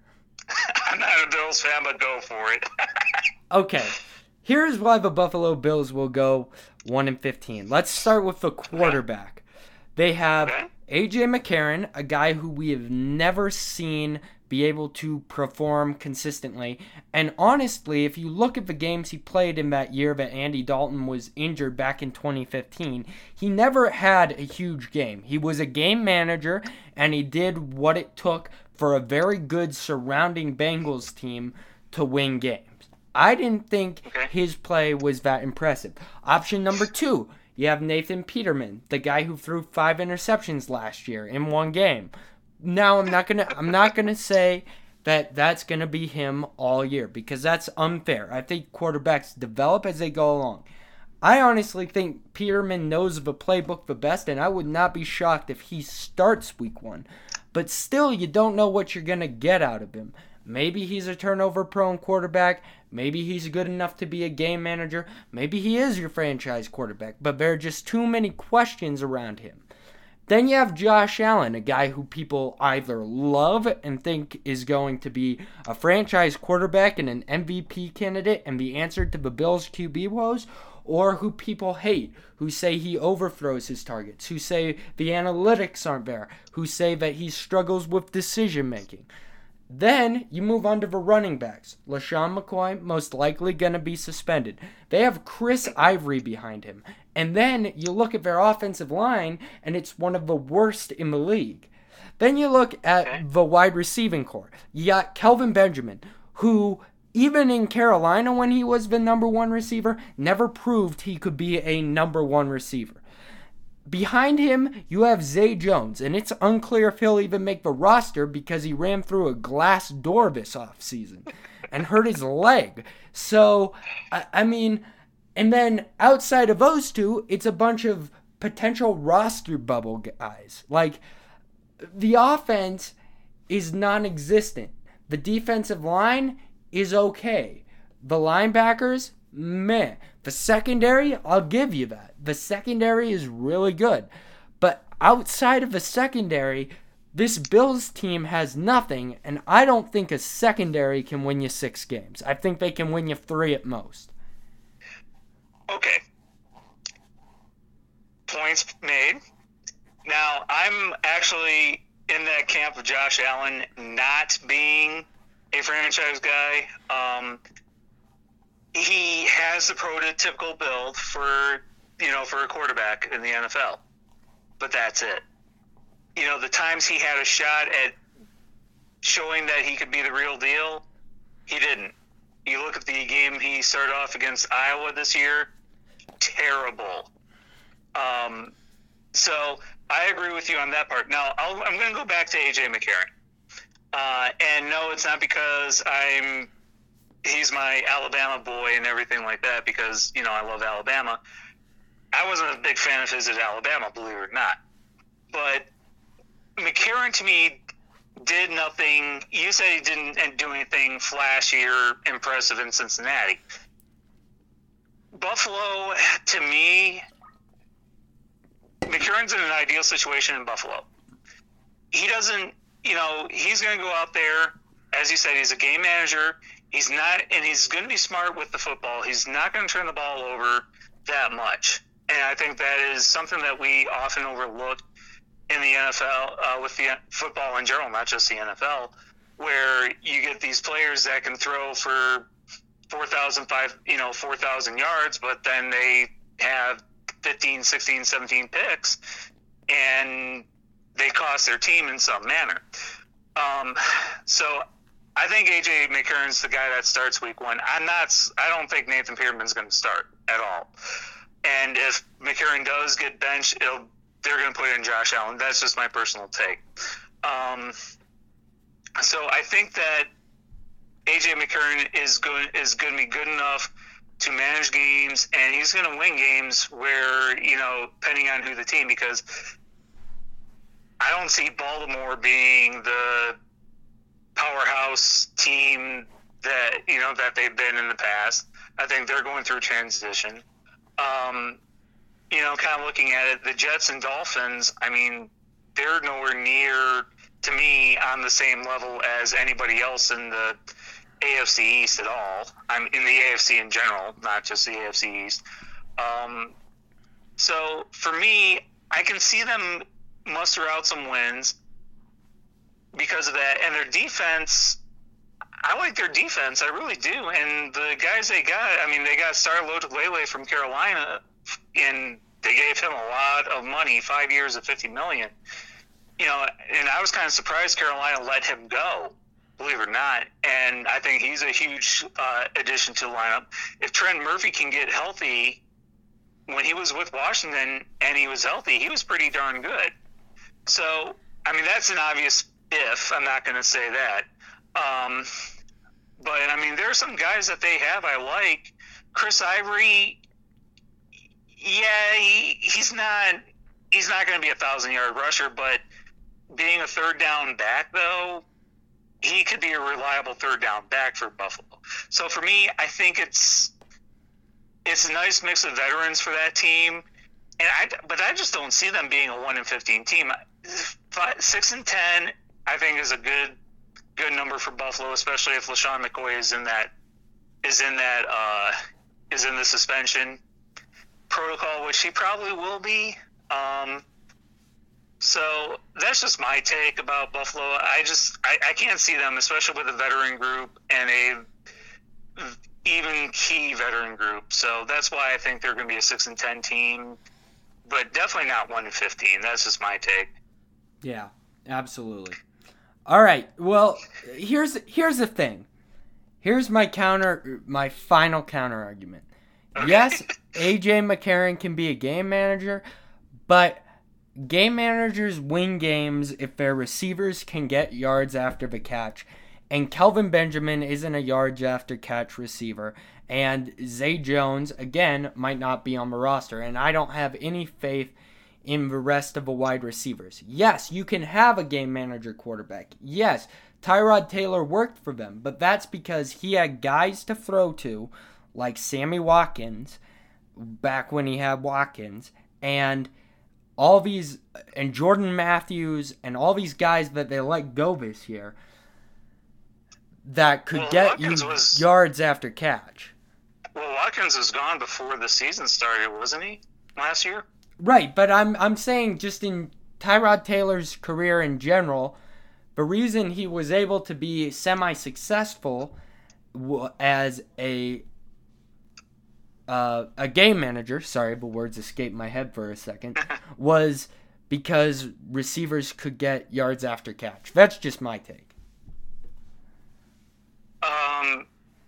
I'm not a Bills fan, but go for it. Okay, here's why the Buffalo Bills will go one and fifteen. Let's start with the quarterback. They have Okay. A J McCarron, a guy who we have never seen be able to perform consistently. And honestly, if you look at the games he played in that year that Andy Dalton was injured back in twenty fifteen, he never had a huge game. He was a game manager, and he did what it took for a very good surrounding Bengals team to win games. I didn't think Okay. his play was that impressive. Option number two, you have Nathan Peterman, the guy who threw five interceptions last year in one game. Now, I'm not gonna I'm not gonna say that that's gonna be him all year because that's unfair. I think quarterbacks develop as they go along. I honestly think Peterman knows the playbook the best, and I would not be shocked if he starts week one. But still, you don't know what you're gonna get out of him. Maybe he's a turnover-prone quarterback. Maybe he's good enough to be a game manager. Maybe he is your franchise quarterback. But there are just too many questions around him. Then you have Josh Allen, a guy who people either love and think is going to be a franchise quarterback and an M V P candidate and the answer to the Bills' Q B woes, or who people hate, who say he overthrows his targets, who say the analytics aren't there, who say that he struggles with decision making. Then you move on to the running backs. LaShawn McCoy, most likely going to be suspended. They have Chris Ivory behind him. And then you look at their offensive line, and it's one of the worst in the league. Then you look at okay. the wide receiving core. You got Kelvin Benjamin, who, even in Carolina when he was the number one receiver, never proved he could be a number one receiver. Behind him, you have Zay Jones, and it's unclear if he'll even make the roster because he ran through a glass door this offseason and hurt his leg. So, I, I mean, and then outside of those two, it's a bunch of potential roster bubble guys. Like, the offense is non-existent. The defensive line is okay. The linebackers, meh. The secondary, I'll give you that. The secondary is really good. But outside of the secondary, this Bills team has nothing, and I don't think a secondary can win you six games. I think they can win you three at most. Okay. Points made. Now, I'm actually in that camp of Josh Allen not being a franchise guy. Um, he has the prototypical build for, you know, for a quarterback in the N F L. But that's it. You know, the times he had a shot at showing that he could be the real deal, he didn't. You look at the game he started off against Iowa this year, terrible. Um, so I agree with you on that part. Now, I'll, I'm going to go back to A J McCarron. Uh, and no, it's not because I'm he's my Alabama boy and everything like that, because, you know, I love Alabama. I wasn't a big fan of his at Alabama, believe it or not. But McCarron, to me, did nothing. You said he didn't do anything flashy or impressive in Cincinnati. Buffalo, to me, McCarron's in an ideal situation in Buffalo. He doesn't, you know, he's going to go out there. As you said, he's a game manager. He's not, and he's going to be smart with the football. He's not going to turn the ball over that much. And I think that is something that we often overlook in the N F L, uh, with the football in general, not just the N F L, where you get these players that can throw for four thousand, five, you know, four thousand yards, but then they have fifteen, sixteen, seventeen picks, and they cost their team in some manner. Um, so I think A J McCarron's the guy that starts week one. I'm not. I don't think Nathan Peterman's going to start at all. And if McCarron does get benched, it'll, they're going to put in Josh Allen. That's just my personal take. Um, so I think that A J McCarron is going is going to be good enough to manage games, and he's going to win games where, you know, depending on who the team, because I don't see Baltimore being the powerhouse team that, you know, that they've been in the past. I think they're going through transition. Um, you know, kind of looking at it, the Jets and Dolphins, I mean, they're nowhere near, to me, on the same level as anybody else in the A F C East at all. I'm in the A F C in general, not just the A F C East. Um, so for me, I can see them muster out some wins because of that. And their defense, I like their defense. I really do. And the guys they got, I mean, they got Star Lotulelei from Carolina, and they gave him a lot of money, five years of fifty million dollars. You know, and I was kind of surprised Carolina let him go, believe it or not. And I think he's a huge uh, addition to the lineup. If Trent Murphy can get healthy, when he was with Washington and he was healthy, he was pretty darn good. So, I mean, that's an obvious if. I'm not going to say that. Um, but, I mean, there are some guys that they have I like. Chris Ivory, yeah, he, he's not he's not going to be a thousand-yard rusher, but being a third-down back, though, he could be a reliable third-down back for Buffalo. So, for me, I think it's it's a nice mix of veterans for that team. And I, but I just don't see them being a one and fifteen team. Five, six and ten, I think, is a good good number for Buffalo, especially if LaShawn McCoy is in that is in that uh, is in the suspension. she probably will be. Um, so that's just my take about Buffalo. I just I, I can't see them, especially with a veteran group and a even key veteran group. So that's why I think they're going to be a six and ten team, but definitely not one and fifteen. That's just my take. Yeah, absolutely. All right. Well, here's here's the thing. Here's my counter, my final counter argument. Okay. Yes, A J McCarron can be a game manager, but game managers win games if their receivers can get yards after the catch. And Kelvin Benjamin isn't a yards after catch receiver. And Zay Jones, again, might not be on the roster. And I don't have any faith in the rest of the wide receivers. Yes, you can have a game manager quarterback. Yes, Tyrod Taylor worked for them. But that's because he had guys to throw to, like Sammy Watkins, back when he had Watkins. And all these, and Jordan Matthews, and all these guys that they let go this year that could well, get Watkins you was, yards after catch. Well, Watkins was gone before the season started, wasn't he, last year? Right, but I'm I'm saying just in Tyrod Taylor's career in general, the reason he was able to be semi-successful as a uh, a game manager, sorry, the words escaped my head for a second, was because receivers could get yards after catch. That's just my take. Um,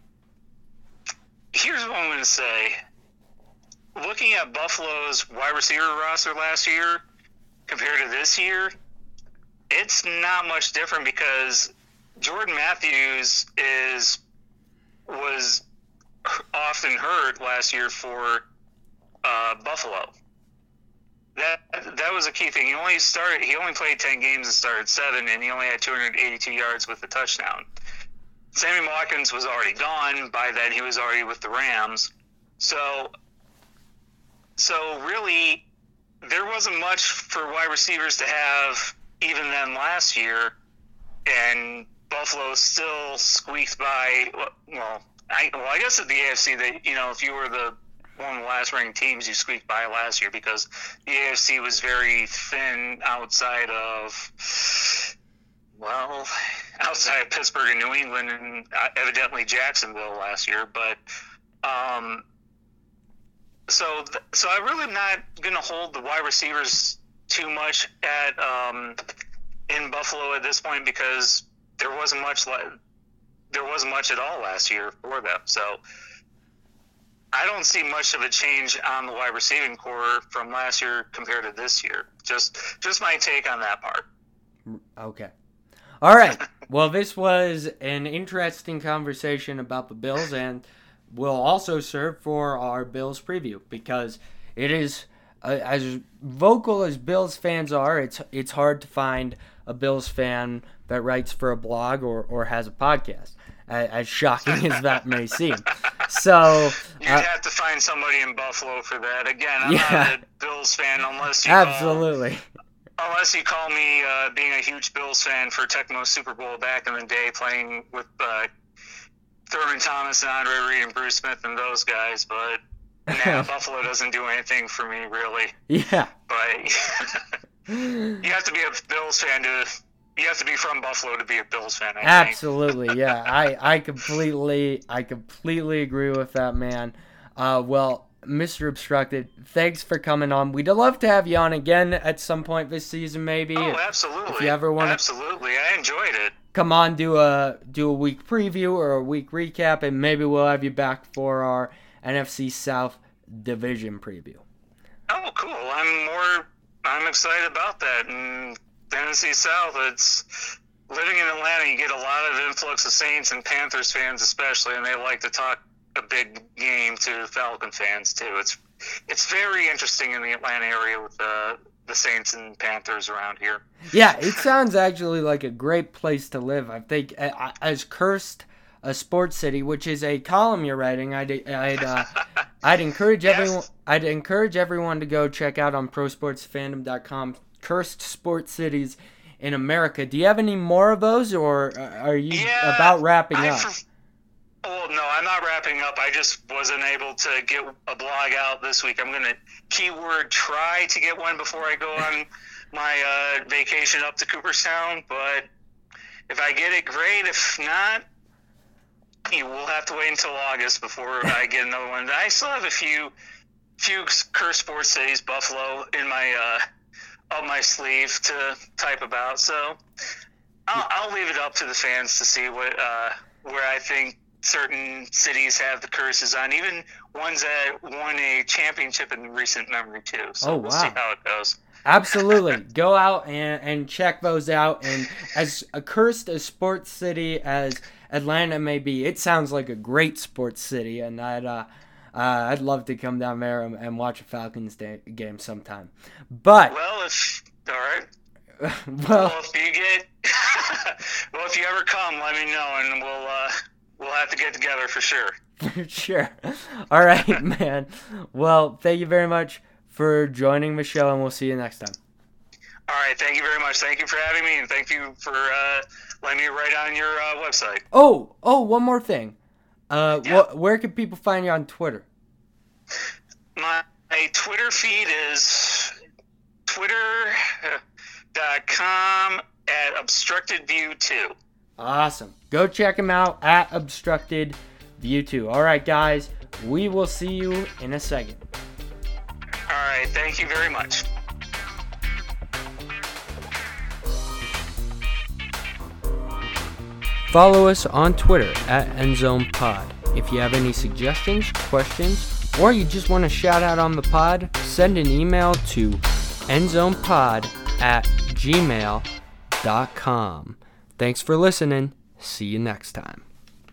here's what I'm going to say. Looking at Buffalo's wide receiver roster last year compared to this year, it's not much different because Jordan Matthews is was often hurt last year for uh, Buffalo. That that was a key thing. He only started. He only played ten games and started seven, and he only had two hundred eighty-two yards with a touchdown. Sammy Watkins was already gone. By then, he was already with the Rams. So, so really, there wasn't much for wide receivers to have even then last year, and Buffalo still squeaked by. Well, I well, I guess at the A F C, that you know, if you were the one of the last ranked teams, you squeaked by last year because the A F C was very thin outside of. Well, outside of Pittsburgh and New England and evidently Jacksonville last year, but um, so th- so I really am not going to hold the wide receivers too much at um, in Buffalo at this point because there wasn't much le- there wasn't much at all last year for them. So I don't see much of a change on the wide receiving core from last year compared to this year. Just just my take on that part. Okay. All right. Well, this was an interesting conversation about the Bills, and will also serve for our Bills preview because it is, uh, as vocal as Bills fans are, it's it's hard to find a Bills fan that writes for a blog or, or has a podcast, as, as shocking as that may seem. So you'd uh, have to find somebody in Buffalo for that. Again, I'm yeah, not a Bills fan unless you absolutely. Call, Unless you call me uh, being a huge Bills fan for Tecmo Super Bowl back in the day, playing with uh, Thurman Thomas and Andre Reed and Bruce Smith and those guys, but nah, Buffalo doesn't do anything for me, really. Yeah. But you have to be a Bills fan to you have to be from Buffalo to be a Bills fan, I Absolutely, think. yeah. I, I completely I completely agree with that, man. Uh, well, Mister Obstructed, thanks for coming on. We'd love to have you on again at some point this season, maybe. Oh, absolutely. If you ever want to, absolutely, I enjoyed it. Come on, do a do a week preview or a week recap, and maybe we'll have you back for our N F C South division preview. Oh, cool! I'm more. I'm excited about that. And the N F C South, it's living in Atlanta. You get a lot of influx of Saints and Panthers fans, especially, and they like to talk a big game to Falcon fans too. It's it's very interesting in the Atlanta area with the the Saints and Panthers around here. Yeah, it sounds actually like a great place to live. I think as cursed a sports city, which is a column you're writing, I'd I'd uh, I'd encourage yes. everyone I'd encourage everyone to go check out on pro sports fandom dot com cursed sports cities in America. Do you have any more of those, or are you yeah, about wrapping I've, up? Well, no, I'm not wrapping up. I just wasn't able to get a blog out this week. I'm going to keyword try to get one before I go on my uh, vacation up to Cooperstown. But if I get it, great. If not, you will have to wait until August before I get another one. I still have a few few Curse Sports Cities, Buffalo, in my uh, up my sleeve to type about. So I'll, I'll leave it up to the fans to see what uh, where I think certain cities have the curses on, even ones that won a championship in recent memory too. So oh, we'll wow. see how it goes. Absolutely. Go out and, and check those out. And as accursed a sports city as Atlanta may be, it sounds like a great sports city, and I'd uh, uh, I'd love to come down there and, and watch a Falcons day, game sometime. But well, if all right. well, well, if you get well, if you ever come, let me know, and we'll uh, we'll have to get together for sure. For sure. All right, man. Well, thank you very much for joining the show, and we'll see you next time. All right, thank you very much. Thank you for having me, and thank you for uh, letting me write on your uh, website. Oh, oh, one more thing. Uh, yeah. wh- where can people find you on Twitter? My, my Twitter feed is twitter dot com at obstructed view two. Awesome. Go check him out at obstructed view two. All right, guys. We will see you in a second. All right. Thank you very much. Follow us on Twitter at EndZonePod. If you have any suggestions, questions, or you just want to shout out on the pod, send an email to endzonepod at gmail dot com. Thanks for listening. See you next time.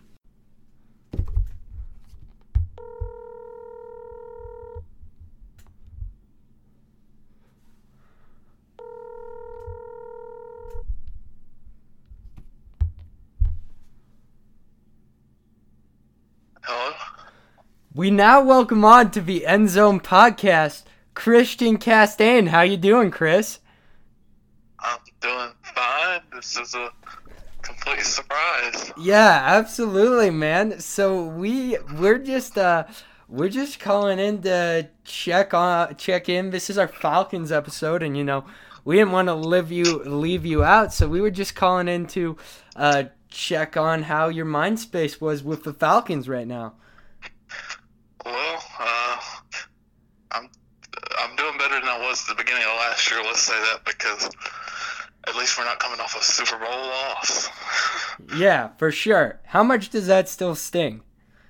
Hello? We now welcome on to the End Zone Podcast, Christian Castain. How you doing, Chris? I'm doing fine. This is a complete surprise. Yeah, absolutely, man. So we we're just uh we're just calling in to check on check in. This is our Falcons episode, and you know we didn't want to leave you leave you out, so we were just calling in to uh check on how your mind space was with the Falcons right now. Well, uh, I'm I'm doing better than I was at the beginning of last year. Let's say that, because at least we're not coming off a Super Bowl loss. Yeah, for sure. How much does that still sting?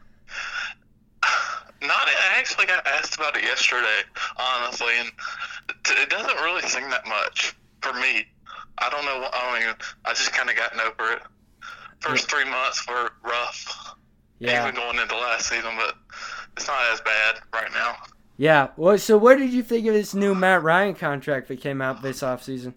Not. I actually got asked about it yesterday, honestly, and it doesn't really sting that much for me. I don't know. I mean, I just kind of gotten over it. First three months were rough. Yeah. Even going into last season, but it's not as bad right now. Yeah. Well, so what did you think of this new Matt Ryan contract that came out this offseason?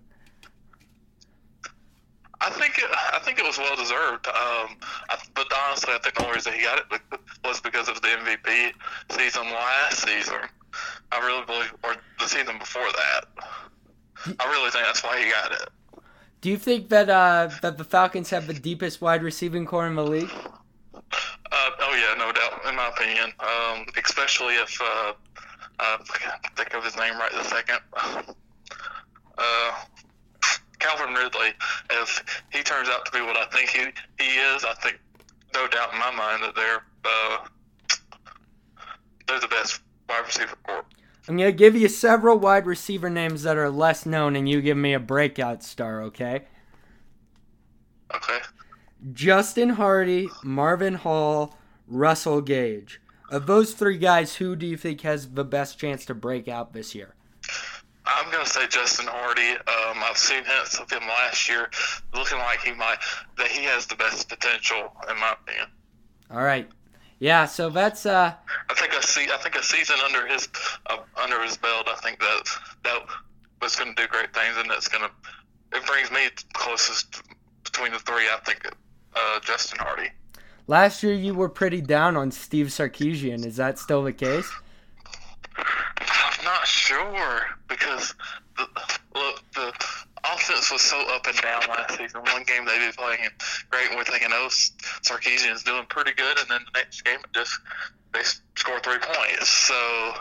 I think it, I think it was well deserved. Um, I, but honestly, I think the only reason he got it was because of the M V P season last season. I really believe, or the season before that. I really think that's why he got it. Do you think that uh, that the Falcons have the deepest wide receiving core in the league? Uh, oh yeah, no doubt. In my opinion, um, especially if uh, uh, I can't think of his name right this second. Uh, Calvin Ridley. If he turns out to be what I think he he is, I think no doubt in my mind that they're uh, they're the best wide receiver core. I'm going to give you several wide receiver names that are less known, and you give me a breakout star, okay? Okay. Justin Hardy, Marvin Hall, Russell Gage. Of those three guys, who do you think has the best chance to break out this year? I'm going to say Justin Hardy. Um, I've seen hints of him last year, looking like he might that he has the best potential, in my opinion. All right. Yeah, so that's uh I think I see. I think a season under his uh, under his belt. I think that that was going to do great things, and that's going to it brings me closest between the three. I think uh, Justin Hardy. last year you were pretty down on Steve Sarkisian. Is that still the case? I'm not sure because the, look the offense was so up and down last season. One game they'd be playing great, and we're thinking, oh, Sarkisian's doing pretty good, and then the next game, it just they score three points. So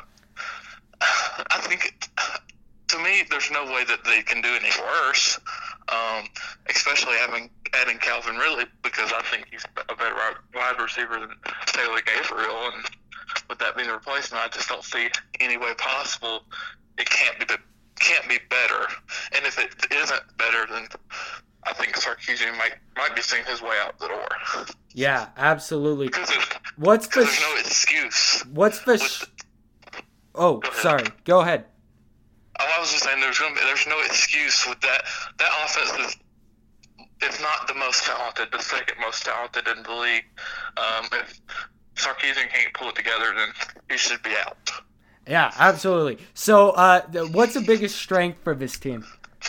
I think, to me, there's no way that they can do any worse, um, especially having adding Calvin Ridley, because I think he's a better wide receiver than Taylor Gabriel, and with that being the replacement, I just don't see any way possible it can't be can't be better. And if it isn't better, then I think Sarkisian might might be seeing his way out the door. Yeah, absolutely. Because what's the there's no excuse. What's the? Sh- oh, Go sorry. Go ahead. Oh, I was just saying there's gonna be, there's no excuse with that. That offense is, if not the most talented, the second most talented in the league. Um, if Sarkisian can't pull it together, then he should be out. Yeah, absolutely. So, uh, what's the biggest strength for this team?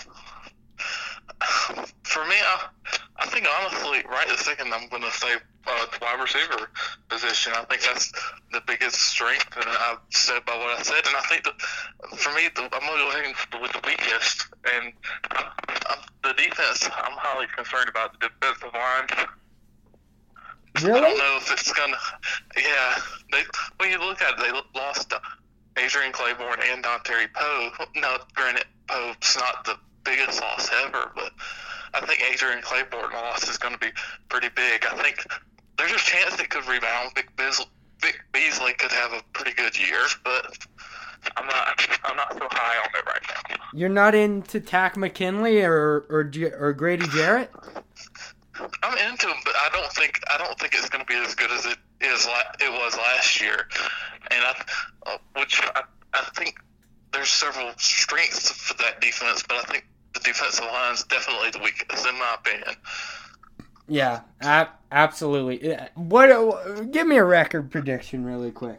For me, I, I think honestly, right this second, I'm going to say uh, the wide receiver position. I think that's the biggest strength, and I've said by what I said. And I think that for me, the, I'm going to go with the weakest. And I'm, I'm, the defense, I'm highly concerned about the defensive line. Really? I don't know if it's going to. Yeah, they, when you look at it, they lost uh, Adrian Claiborne and Dontari Poe. Now, granted, Poe's not the biggest loss ever, but I think Adrian Claiborne loss is going to be pretty big. I think there's a chance it could rebound. Vic, Biz- Vic Beasley could have a pretty good year, but I'm not. I'm not so high on it right now. You're not into Takk McKinley or or or Grady Jarrett? I'm into him, but I don't think I don't think it's going to be as good as it is. It was last year, and I, uh, which I, I think there's several strengths for that defense, but I think the defensive line is definitely the weakest, in my opinion. Yeah, ab- absolutely. What? Give me a record prediction, really quick.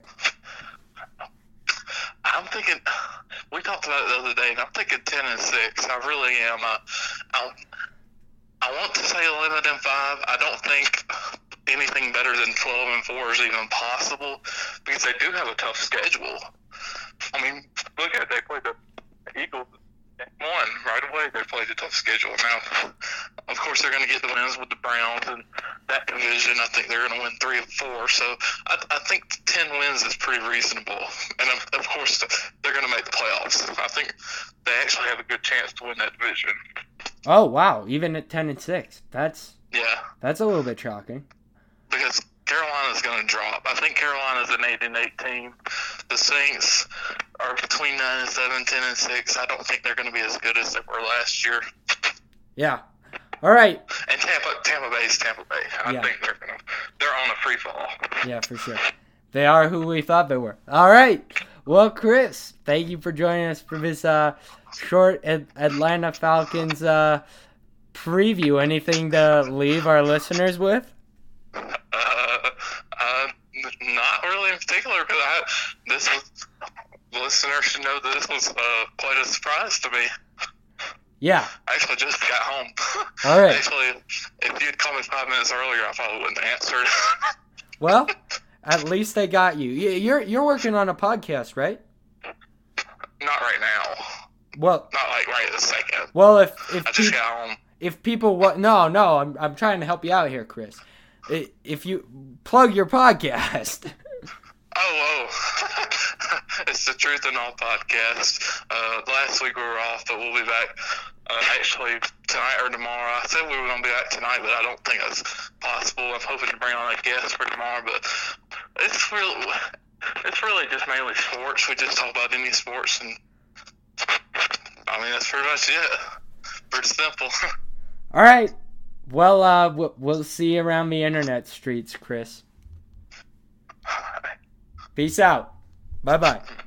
I'm thinking. We talked about it the other day, and I'm thinking ten and six. I really am. I, I, I want to say eleven and five. I don't think anything better than twelve and four is even possible, because they do have a tough schedule. I mean, look at it. They played the Eagles one right away. They played a tough schedule. Now, of course, they're going to get the wins with the Browns and that division. I think they're going to win three of four. So I, I think ten wins is pretty reasonable. And of, of course, they're going to make the playoffs. I think they actually have a good chance to win that division. Oh wow! Even at ten and six, that's yeah, that's a little bit shocking. Because Carolina's going to drop. I think Carolina's an eight and eight team. The Saints are between nine and seven, ten and six. I don't think they're going to be as good as they were last year. Yeah. All right. And Tampa, Tampa Bay's Tampa Bay. I Yeah. think they're going to, they're on a free fall. Yeah, for sure. They are who we thought they were. All right. Well, Chris, thank you for joining us for this uh, short Ad- Atlanta Falcons uh, preview. Anything to leave our listeners with? Uh, uh, not really in particular, because I, this was, listeners should know that this was uh, quite a surprise to me. Yeah. I actually just got home. All right. Actually, if you had called me five minutes earlier, I probably wouldn't have answered. Well, at least they got you. Y- You're you're working on a podcast, right? Not right now. Well, Not like right this second. well, if if I just peop- got home. if people wa- no no, I'm I'm trying to help you out here, Chris. I- If you plug your podcast. Oh, oh. It's the Truth in All podcast. Uh, last week we were off, but we'll be back uh, actually tonight or tomorrow. I said we were going to be back tonight, but I don't think that's possible. I'm hoping to bring on a guest for tomorrow, but it's really, it's really just mainly sports. We just talk about any sports, and I mean, that's pretty much it. Pretty simple. All right. Well, uh, we'll- we'll see you around the internet streets, Chris. Peace out. Bye bye.